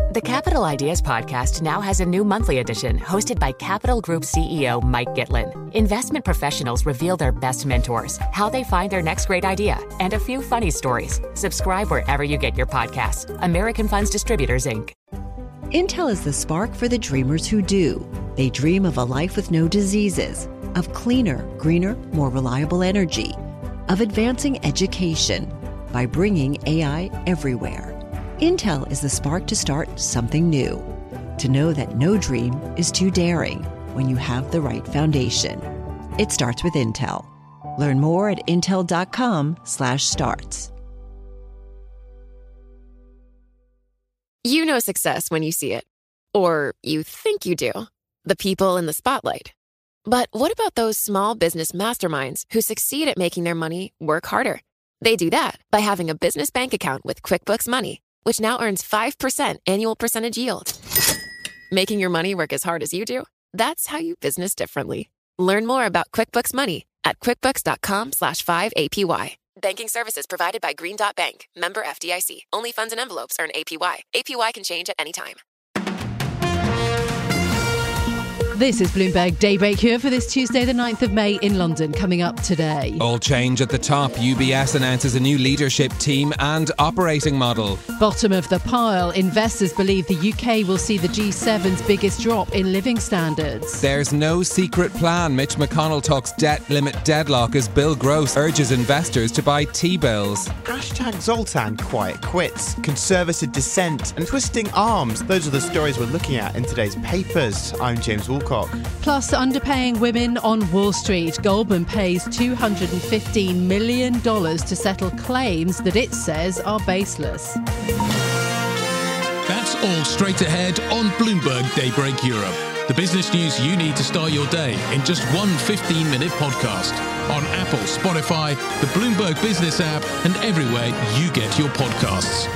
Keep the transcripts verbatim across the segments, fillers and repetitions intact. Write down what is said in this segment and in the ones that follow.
The Capital Ideas Podcast now has a new monthly edition hosted by Capital Group C E O Mike Gitlin. Investment professionals reveal their best mentors, how they find their next great idea, and a few funny stories. Subscribe wherever you get your podcasts. American Funds Distributors, Incorporated. Intel is the spark for the dreamers who do. They dream of a life with no diseases, of cleaner, greener, more reliable energy, of advancing education by bringing A I everywhere. Intel is the spark to start something new, to know that no dream is too daring when you have the right foundation. It starts with Intel. Learn more at intel.com slash starts. You know success when you see it. Or you think you do. The people in the spotlight. But what about those small business masterminds who succeed at making their money work harder? They do that by having a business bank account with QuickBooks Money, which now earns five percent annual percentage yield. Making your money work as hard as you do? That's how you business differently. Learn more about QuickBooks Money at quickbooks.com slash 5APY. Banking services provided by Green Dot Bank. Member F D I C. Only funds and envelopes earn A P Y. A P Y can change at any time. This is Bloomberg Daybreak here for this Tuesday, the ninth of May in London, coming up today. All change at the top. U B S announces a new leadership team and operating model. Bottom of the pile. Investors believe the U K will see the G seven's biggest drop in living standards. There's no secret plan. Mitch McConnell talks debt limit deadlock as Bill Gross urges investors to buy T-bills. Hashtag Zoltan quiet quits. Conservative dissent and twisting arms. Those are the stories we're looking at in today's papers. I'm James Walcott. Plus, underpaying women on Wall Street. Goldman pays two hundred fifteen million dollars to settle claims that it says are baseless. That's all straight ahead on Bloomberg Daybreak Europe. The business news you need to start your day in just one fifteen-minute podcast. On Apple, Spotify, the Bloomberg Business app, and everywhere you get your podcasts.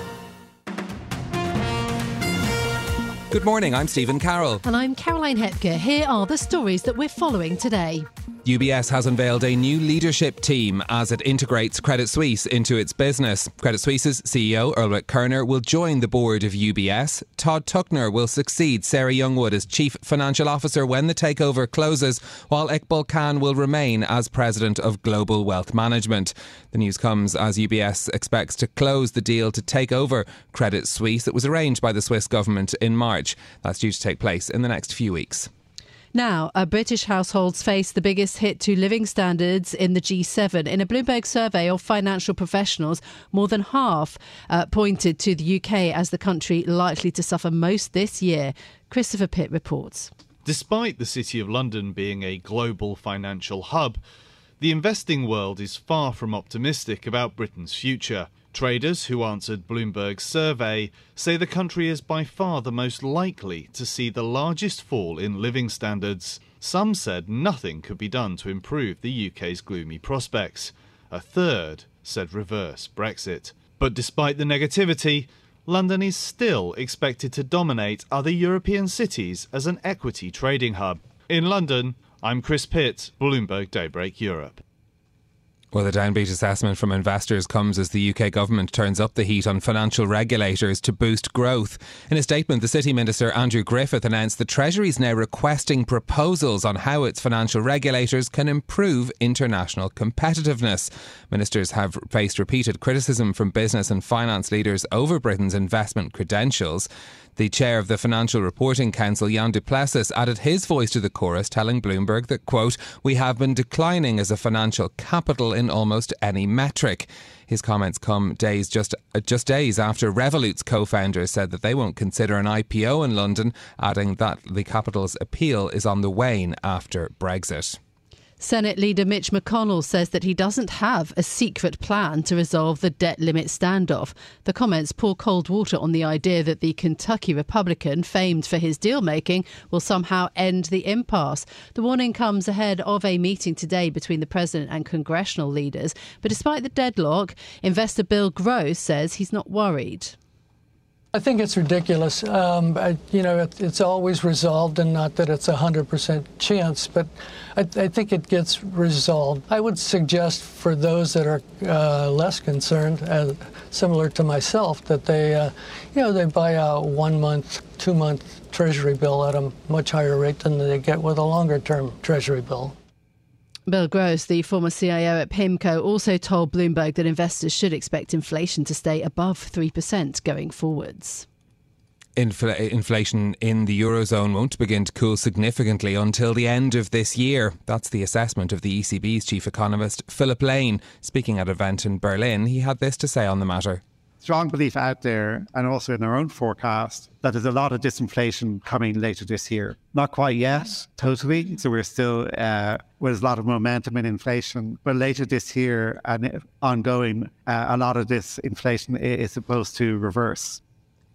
Good morning, I'm Stephen Carroll. And I'm Caroline Hepker. Here are the stories that we're following today. U B S has unveiled a new leadership team as it integrates Credit Suisse into its business. Credit Suisse's C E O, Ulrich Körner, will join the board of U B S. Todd Tuckner will succeed Sarah Youngwood as Chief Financial Officer when the takeover closes, while Iqbal Khan will remain as President of Global Wealth Management. The news comes as U B S expects to close the deal to take over Credit Suisse that was arranged by the Swiss government in March. That's due to take place in the next few weeks. Now, uh, British households face the biggest hit to living standards in the G seven. In a Bloomberg survey of financial professionals, more than half uh, pointed to the U K as the country likely to suffer most this year. Christopher Pitt reports. Despite the City of London being a global financial hub, the investing world is far from optimistic about Britain's future. Traders who answered Bloomberg's survey say the country is by far the most likely to see the largest fall in living standards. Some said nothing could be done to improve the U K's gloomy prospects. A third said reverse Brexit. But despite the negativity, London is still expected to dominate other European cities as an equity trading hub. In London, I'm Chris Pitt, Bloomberg Daybreak Europe. Well, the downbeat assessment from investors comes as the U K government turns up the heat on financial regulators to boost growth. In a statement, the City Minister Andrew Griffith announced the Treasury is now requesting proposals on how its financial regulators can improve international competitiveness. Ministers have faced repeated criticism from business and finance leaders over Britain's investment credentials. The chair of the Financial Reporting Council, Jan du Plessis, added his voice to the chorus, telling Bloomberg that, quote, "We have been declining as a financial capital in almost any metric." His comments come days just uh, just days after Revolut's co-founders said that they won't consider an I P O in London, adding that the capital's appeal is on the wane after Brexit. Senate leader Mitch McConnell says that he doesn't have a secret plan to resolve the debt limit standoff. The comments pour cold water on the idea that the Kentucky Republican, famed for his deal-making, will somehow end the impasse. The warning comes ahead of a meeting today between the president and congressional leaders. But despite the deadlock, investor Bill Gross says he's not worried. I think it's ridiculous. Um, I, you know, it, it's always resolved, and not that it's a one hundred percent chance, but I, I think it gets resolved. I would suggest for those that are uh, less concerned, uh, similar to myself, that they, uh, you know, they buy a one-month, two-month Treasury bill at a much higher rate than they get with a longer-term Treasury bill. Bill Gross, the former C I O at PIMCO, also told Bloomberg that investors should expect inflation to stay above three percent going forwards. Infl- inflation in the Eurozone won't begin to cool significantly until the end of this year. That's the assessment of the E C B's chief economist, Philip Lane. Speaking at an event in Berlin, he had this to say on the matter. Strong belief out there, and also in our own forecast, that there's a lot of disinflation coming later this year. Not quite yet, totally. So we're still, uh, there's a lot of momentum in inflation. But later this year and ongoing, uh, a lot of this inflation is supposed to reverse.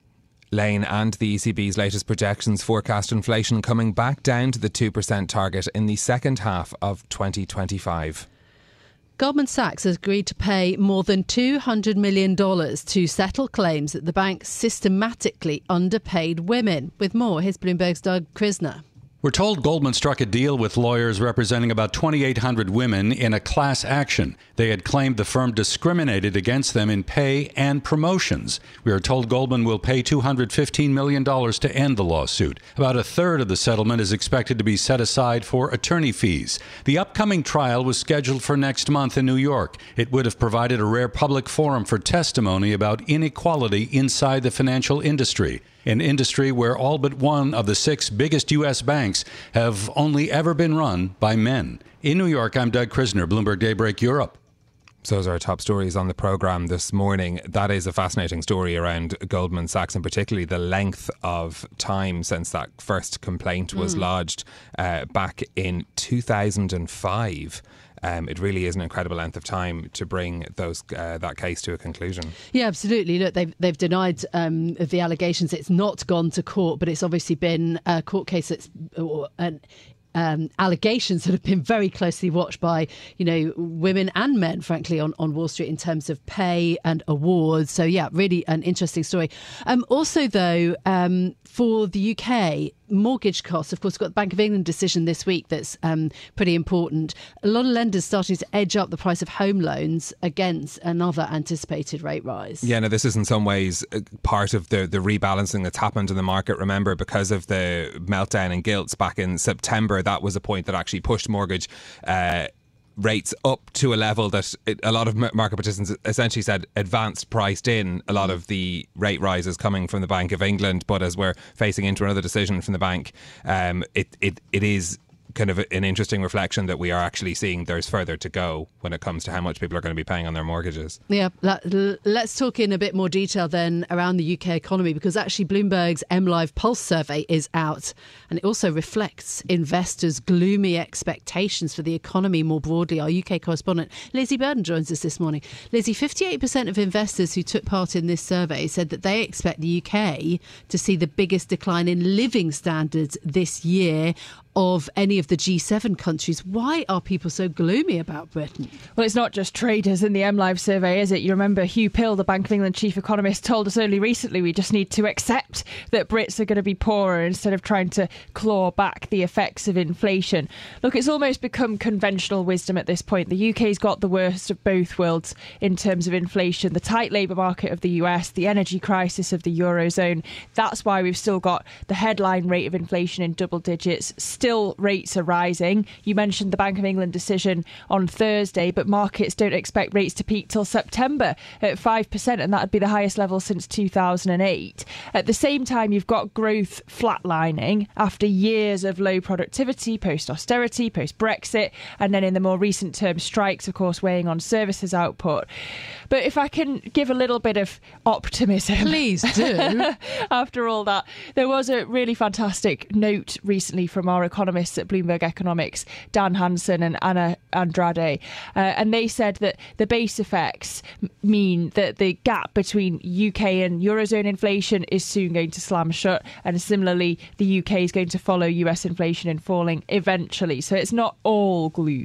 Lane and the E C B's latest projections forecast inflation coming back down to the two percent target in the second half of twenty twenty-five. Goldman Sachs has agreed to pay more than two hundred million dollars to settle claims that the bank systematically underpaid women. With more, here's Bloomberg's Doug Krisner. We're told Goldman struck a deal with lawyers representing about twenty-eight hundred women in a class action. They had claimed the firm discriminated against them in pay and promotions. We are told Goldman will pay two hundred fifteen million dollars to end the lawsuit. About a third of the settlement is expected to be set aside for attorney fees. The upcoming trial was scheduled for next month in New York. It would have provided a rare public forum for testimony about inequality inside the financial industry, an industry where all but one of the six biggest U S banks have only ever been run by men. In New York, I'm Doug Krisner, Bloomberg Daybreak Europe. So those are our top stories on the programme this morning. That is a fascinating story around Goldman Sachs, and particularly the length of time since that first complaint was mm. lodged uh, back in two thousand five. Um, it really is an incredible length of time to bring those uh, that case to a conclusion. Yeah, absolutely. Look, they've they've denied um, the allegations. It's not gone to court, but it's obviously been a court case that's or an. Um, allegations that have been very closely watched by, you know, women and men, frankly, on, on Wall Street in terms of pay and awards. So, yeah, really an interesting story. Um, also, though, um, for the U K, mortgage costs, of course, we've got the Bank of England decision this week that's um, pretty important. A lot of lenders starting to edge up the price of home loans against another anticipated rate rise. Yeah, no, this is in some ways part of the, the rebalancing that's happened in the market. Remember, because of the meltdown in gilts back in September, that was a point that actually pushed mortgage uh, rates up to a level that it, a lot of market participants essentially said advanced priced in a lot of the rate rises coming from the Bank of England. But as we're facing into another decision from the bank, um, it, it it is kind of an interesting reflection that we are actually seeing there's further to go when it comes to how much people are going to be paying on their mortgages. Yeah, let's talk in a bit more detail then around the U K economy, because actually Bloomberg's MLive Pulse survey is out and it also reflects investors' gloomy expectations for the economy more broadly. Our U K correspondent Lizzie Burden joins us this morning. Lizzie, fifty-eight percent of investors who took part in this survey said that they expect the U K to see the biggest decline in living standards this year of any of the G seven countries. Why are people so gloomy about Britain? Well, it's not just traders in the MLive survey, is it? You remember Hugh Pill, the Bank of England chief economist, told us only recently we just need to accept that Brits are going to be poorer instead of trying to claw back the effects of inflation. Look, it's almost become conventional wisdom at this point. The U K's got the worst of both worlds in terms of inflation. The tight labour market of the U S, the energy crisis of the Eurozone. That's why we've still got the headline rate of inflation in double digits. Still rates are rising. You mentioned the Bank of England decision on Thursday, but markets don't expect rates to peak till September at five percent, and that would be the highest level since two thousand eight. At the same time, you've got growth flatlining after years of low productivity, post-austerity, post-Brexit, and then in the more recent term, strikes, of course, weighing on services output. But if I can give a little bit of optimism. Please do. After all that, there was a really fantastic note recently from our economists at Bloomberg Economics, Dan Hansen and Anna Andrade, uh, and they said that the base effects mean that the gap between U K and Eurozone inflation is soon going to slam shut, and similarly the U K is going to follow U S inflation in falling eventually. So it's not all gloom.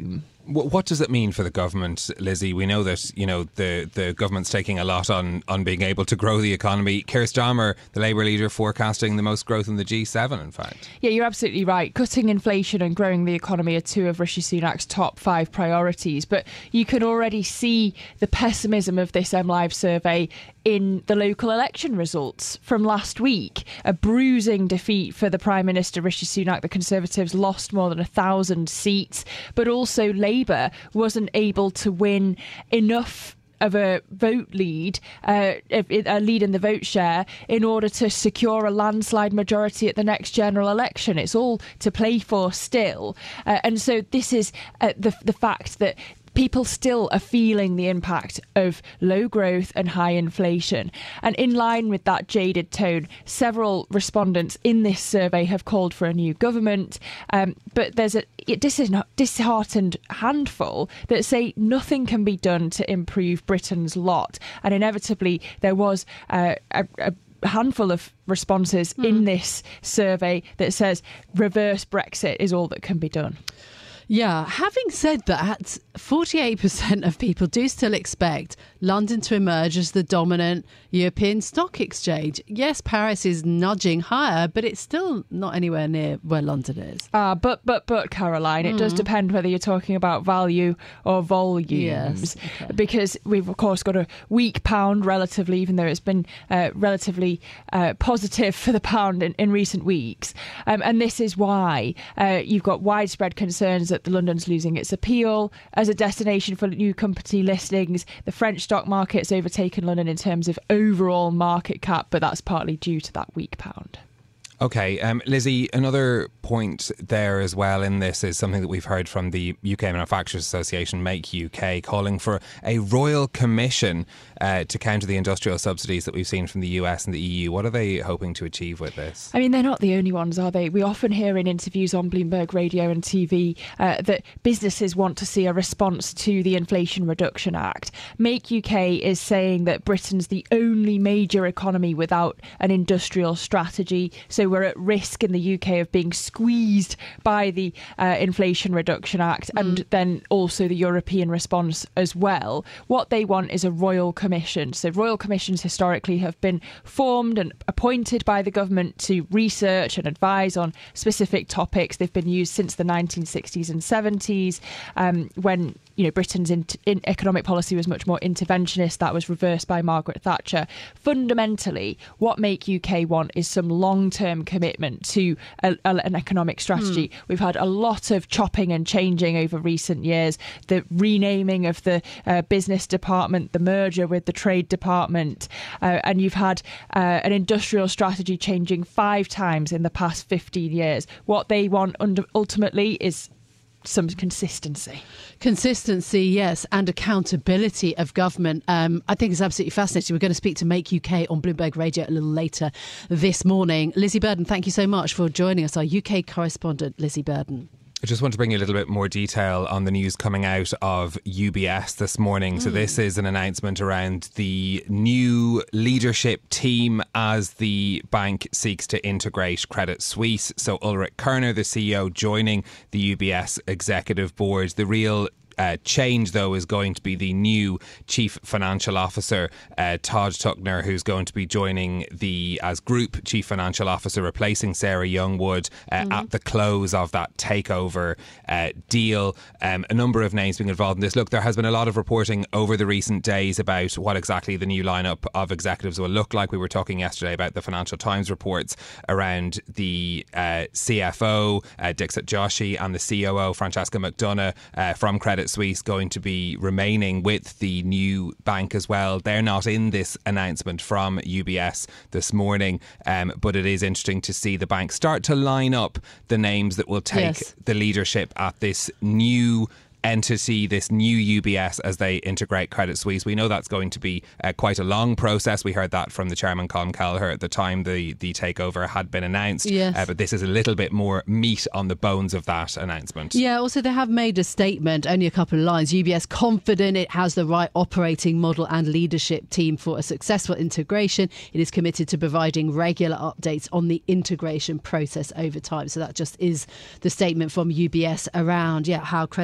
What does it mean for the government, Lizzie? We know that, you know, the, the government's taking a lot on, on being able to grow the economy. Keir Starmer, the Labour leader, forecasting the most growth in the G seven, in fact. Yeah, you're absolutely right. Cutting inflation and growing the economy are two of Rishi Sunak's top five priorities. But you can already see the pessimism of this MLive survey in the local election results from last week. A bruising defeat for the Prime Minister, Rishi Sunak. The Conservatives lost more than a thousand seats, but also Labour wasn't able to win enough of a vote lead, uh, a lead in the vote share, in order to secure a landslide majority at the next general election. It's all to play for still. Uh, and so this is uh, the, the fact that people still are feeling the impact of low growth and high inflation. And in line with that jaded tone, several respondents in this survey have called for a new government. Um, but there's a disheartened handful that say nothing can be done to improve Britain's lot. And inevitably, there was uh, a, a handful of responses mm. in this survey that says reverse Brexit is all that can be done. Yeah, having said that, forty-eight percent of people do still expect London to emerge as the dominant European stock exchange. Yes, Paris is nudging higher, but it's still not anywhere near where London is. Ah, but, but, but, Caroline, mm. it does depend whether you're talking about value or volumes. Yes, okay. Because we've, of course, got a weak pound relatively, even though it's been uh, relatively uh, positive for the pound in, in recent weeks. Um, and this is why uh, you've got widespread concerns that the London's losing its appeal as a destination for new company listings. The French stock market's overtaken London in terms of overall market cap, but that's partly due to that weak pound. OK, um, Lizzie, another point there as well in this is something that we've heard from the U K Manufacturers Association, Make U K, calling for a royal commission uh, to counter the industrial subsidies that we've seen from the U S and the E U. What are they hoping to achieve with this? I mean, they're not the only ones, are they? We often hear in interviews on Bloomberg Radio and T V uh, that businesses want to see a response to the Inflation Reduction Act. Make U K is saying that Britain's the only major economy without an industrial strategy. So we're at risk in the U K of being squeezed by the uh, Inflation Reduction Act mm. and then also the European response as well. What they want is a royal commission. So royal commissions historically have been formed and appointed by the government to research and advise on specific topics. They've been used since the nineteen sixties and seventies um, when you know Britain's in, in economic policy was much more interventionist. That was reversed by Margaret Thatcher. Fundamentally, what Make U K want is some long-term commitment to a, a, an economic strategy. Mm. We've had a lot of chopping and changing over recent years. The renaming of the uh, business department, the merger with the trade department, uh, and you've had uh, an industrial strategy changing five times in the past fifteen years. What they want under, ultimately is some consistency. Consistency, yes, and accountability of government. Um, I think it's absolutely fascinating. We're going to speak to Make U K on Bloomberg Radio a little later this morning. Lizzie Burden, thank you so much for joining us, our U K correspondent, Lizzie Burden. I just want to bring you a little bit more detail on the news coming out of U B S this morning. Mm. So this is an announcement around the new leadership team as the bank seeks to integrate Credit Suisse. So Ulrich Körner, the C E O, joining the U B S executive board. The real Uh, change, though, is going to be the new Chief Financial Officer, uh, Todd Tuckner, who's going to be joining the as Group Chief Financial Officer, replacing Sarah Youngwood uh, mm-hmm. at the close of that takeover uh, deal. Um, a number of names being involved in this. Look, there has been a lot of reporting over the recent days about what exactly the new lineup of executives will look like. We were talking yesterday about the Financial Times reports around the uh, C F O, uh, Dixit Joshi, and the C O O, Francesca McDonough, uh, from Credit Suisse, going to be remaining with the new bank as well. They're not in this announcement from U B S this morning, um, but it is interesting to see the bank start to line up the names that will take yes. the leadership at this new entity, this new U B S, as they integrate Credit Suisse. We know that's going to be uh, quite a long process. We heard that from the chairman, Colm Kelleher, at the time the, the takeover had been announced. Yes. Uh, but this is a little bit more meat on the bones of that announcement. Yeah, also they have made a statement, only a couple of lines. U B S confident it has the right operating model and leadership team for a successful integration. It is committed to providing regular updates on the integration process over time. So that just is the statement from U B S around yeah how Credit Suisse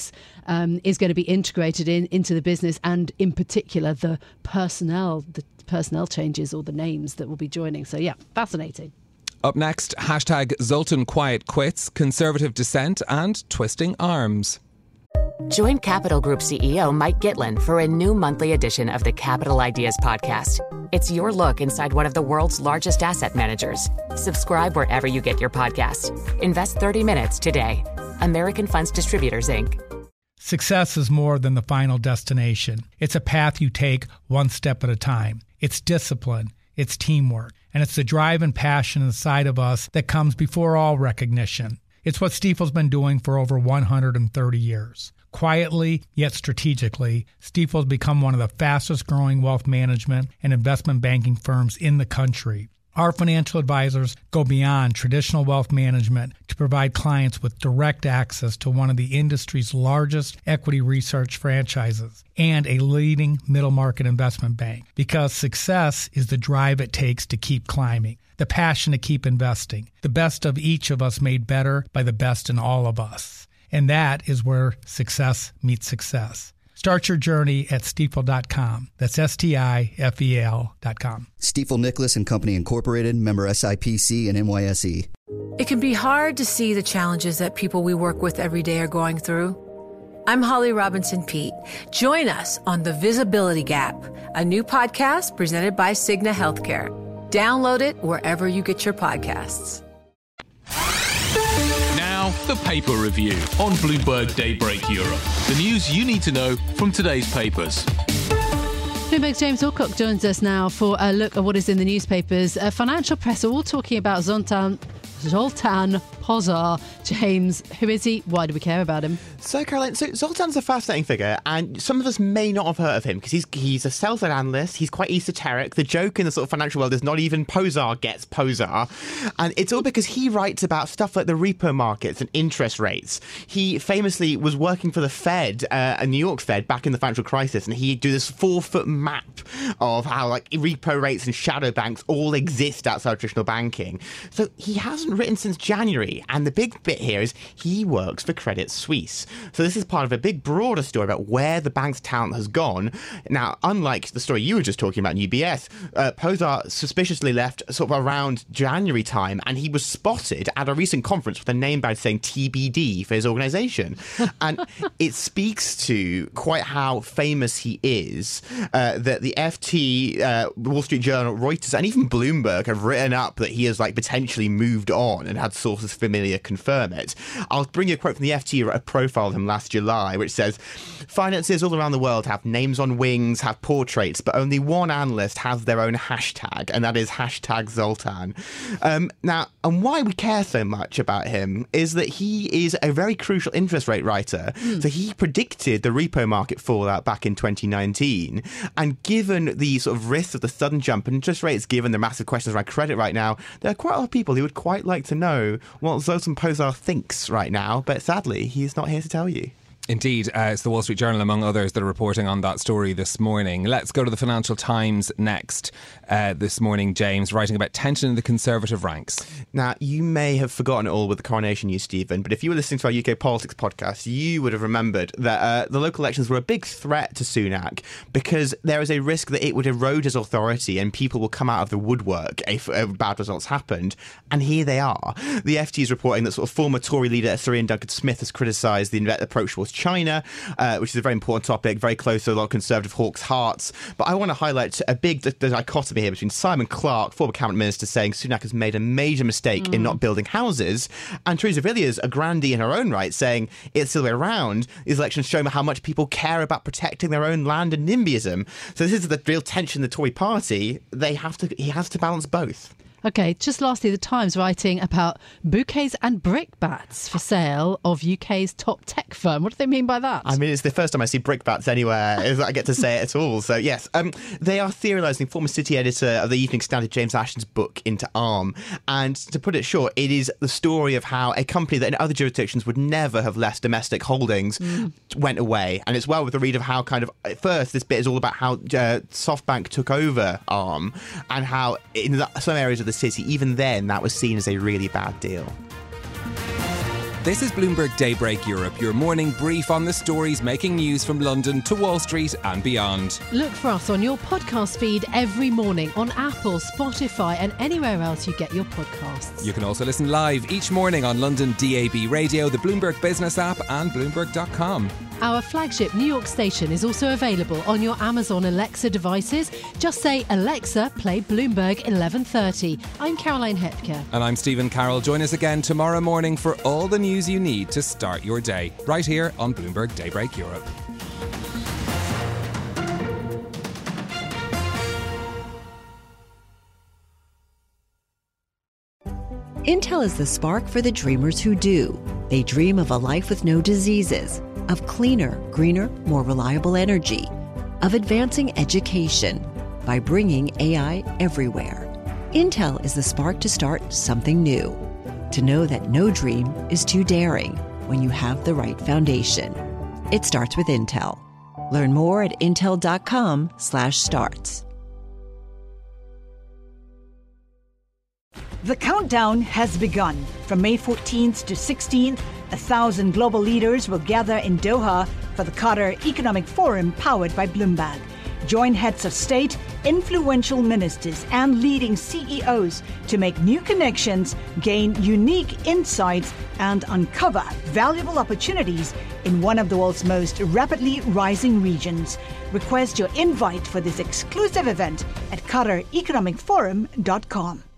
Suisse um, is going to be integrated in into the business, and in particular the personnel, the personnel changes or the names that will be joining. So yeah, fascinating. Up next, hashtag Zoltan Quiet Quits, Conservative Dissent and Twisting Arms. Join Capital Group C E O Mike Gitlin for a new monthly edition of the Capital Ideas podcast. It's your look inside one of the world's largest asset managers. Subscribe wherever you get your podcasts. Invest thirty minutes today. American Funds Distributors, Incorporated. Success is more than the final destination. It's a path you take one step at a time. It's discipline. It's teamwork. And it's the drive and passion inside of us that comes before all recognition. It's what Stifel's been doing for over one hundred thirty years. Quietly, yet strategically, Stifel's become one of the fastest growing wealth management and investment banking firms in the country. Our financial advisors go beyond traditional wealth management to provide clients with direct access to one of the industry's largest equity research franchises and a leading middle market investment bank. Because success is the drive it takes to keep climbing, the passion to keep investing, the best of each of us made better by the best in all of us. And that is where success meets success. Start your journey at Stifel dot com. That's S T I F E L dot com. Stifel Nicholas and Company Incorporated, member S I P C and N Y S E. It can be hard to see the challenges that people we work with every day are going through. I'm Holly Robinson Peete. Join us on The Visibility Gap, a new podcast presented by Cigna Healthcare. Download it wherever you get your podcasts. Now, the paper review on Bloomberg Daybreak Europe. The news you need to know from today's papers. Bloomberg's James Alcock joins us now for a look at what is in the newspapers. Uh, financial press are all talking about Zoltan, Zoltan Pozsar. James, who is he? Why do we care about him? So, Caroline, so Zoltan's a fascinating figure, and some of us may not have heard of him because he's he's a sell-side analyst. He's quite esoteric. The joke in the sort of financial world is not even Pozsar gets Pozsar, and it's all because he writes about stuff like the repo markets and interest rates. He famously was working for the Fed, uh, a New York Fed, back in the financial crisis, and he'd do this four-foot map of how like repo rates and shadow banks all exist outside traditional banking. So he hasn't written since January, and the big bit here is he works for Credit Suisse. So this is part of a big broader story about where the bank's talent has gone. Now, unlike the story you were just talking about in U B S, uh, Pozsar suspiciously left sort of around January time, and he was spotted at a recent conference with a name badge saying T B D for his organisation. And it speaks to quite how famous he is, uh, that the F T, uh, Wall Street Journal, Reuters, and even Bloomberg have written up that he has like potentially moved on and had sources familiar confirm it. I'll bring you a quote from the F T, a profile of him last July, which says, "Financiers all around the world have names on wings, have portraits, but only one analyst has their own hashtag, and that is hashtag Zoltan." Um, now, and why we care so much about him is that he is a very crucial interest rate writer. Mm. So he predicted the repo market fallout back in twenty nineteen, and given the sort of risks of the sudden jump in interest rates, given the massive questions around credit right now, there are quite a lot of people who would quite like to know what Zoltan Pozsar thinks right now, but sadly, he's not here to tell you. Indeed, uh, it's the Wall Street Journal, among others, that are reporting on that story this morning. Let's go to the Financial Times next uh, this morning, James, writing about tension in the Conservative ranks. Now, you may have forgotten it all with the coronation news, Stephen, but if you were listening to our U K politics podcast, you would have remembered that uh, the local elections were a big threat to Sunak because there is a risk that it would erode his authority and people will come out of the woodwork if uh, bad results happened. And here they are. The F T is reporting that sort of former Tory leader Sir Ian Duncan-Smith has criticised the approach towards China, uh, which is a very important topic, very close to a lot of Conservative hawks' hearts. But I want to highlight a big the, the dichotomy here between Simon Clarke, former cabinet minister, saying Sunak has made a major mistake mm. in not building houses, and Theresa Villiers, a grandee in her own right, saying it's the other way around. These elections show how much people care about protecting their own land and NIMBYism. So this is the real tension in the Tory party. They have to. He has to balance both. OK, just lastly, the Times writing about bouquets and brickbats for sale of U K's top tech firm. What do they mean by that? I mean, it's the first time I see brickbats anywhere that I get to say it at all. So, yes, um, they are theorising former city editor of the Evening Standard, James Ashton's book, Into Arm. And to put it short, it is the story of how a company that in other jurisdictions would never have less domestic holdings mm. went away. And it's well with the read of how kind of, at first, this bit is all about how uh, SoftBank took over Arm and how in some areas of the city, even then, that was seen as a really bad deal. This is Bloomberg Daybreak Europe, your morning brief on the stories making news from London to Wall Street and beyond. Look for us on your podcast feed every morning on Apple, Spotify and anywhere else you get your podcasts. You can also listen live each morning on London D A B Radio, the Bloomberg Business app and Bloomberg dot com. Our flagship New York station is also available on your Amazon Alexa devices. Just say, Alexa, play Bloomberg eleven thirty. I'm Caroline Hepker. And I'm Stephen Carroll. Join us again tomorrow morning for all the news you need to start your day, right here on Bloomberg Daybreak Europe. Intel is the spark for the dreamers who do. They dream of a life with no diseases, of cleaner, greener, more reliable energy, of advancing education by bringing A I everywhere. Intel is the spark to start something new, to know that no dream is too daring when you have the right foundation. It starts with Intel. Learn more at intel dot com slash starts. The countdown has begun. From May fourteenth to sixteenth, a thousand global leaders will gather in Doha for the Qatar Economic Forum powered by Bloomberg. Join heads of state, influential ministers, and leading C E Os to make new connections, gain unique insights, and uncover valuable opportunities in one of the world's most rapidly rising regions. Request your invite for this exclusive event at qatar economic forum dot com.